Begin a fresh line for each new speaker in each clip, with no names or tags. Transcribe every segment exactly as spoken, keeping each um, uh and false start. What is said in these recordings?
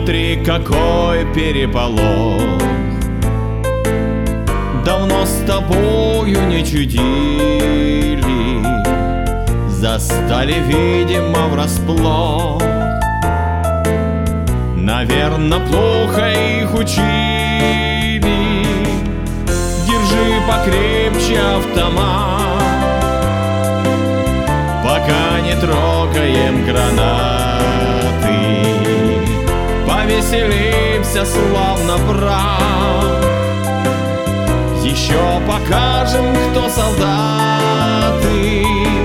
внутри какой переполох. Давно с тобою не чудили, застали, видимо, врасплох. Наверно, плохо их учили. Держи покрепче автомат, пока не трогаем гранаты. Повеселимся, славно, брат, еще покажем, кто солдаты.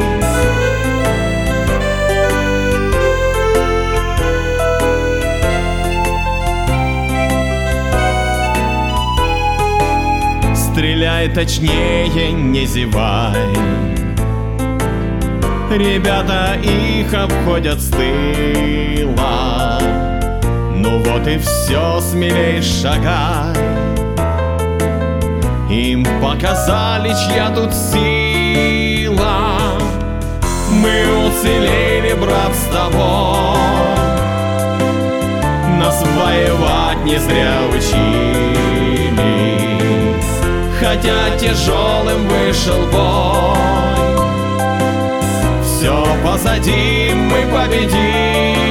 Стреляй точнее, не зевай. Ребята их обходят с тыла. Ну вот и все, смелей шагай. Им показали, чья тут сила. Мы уцелели, брат, с тобой. Нас воевать не зря учили, хотя тяжелым вышел бой. Все позади, мы победим.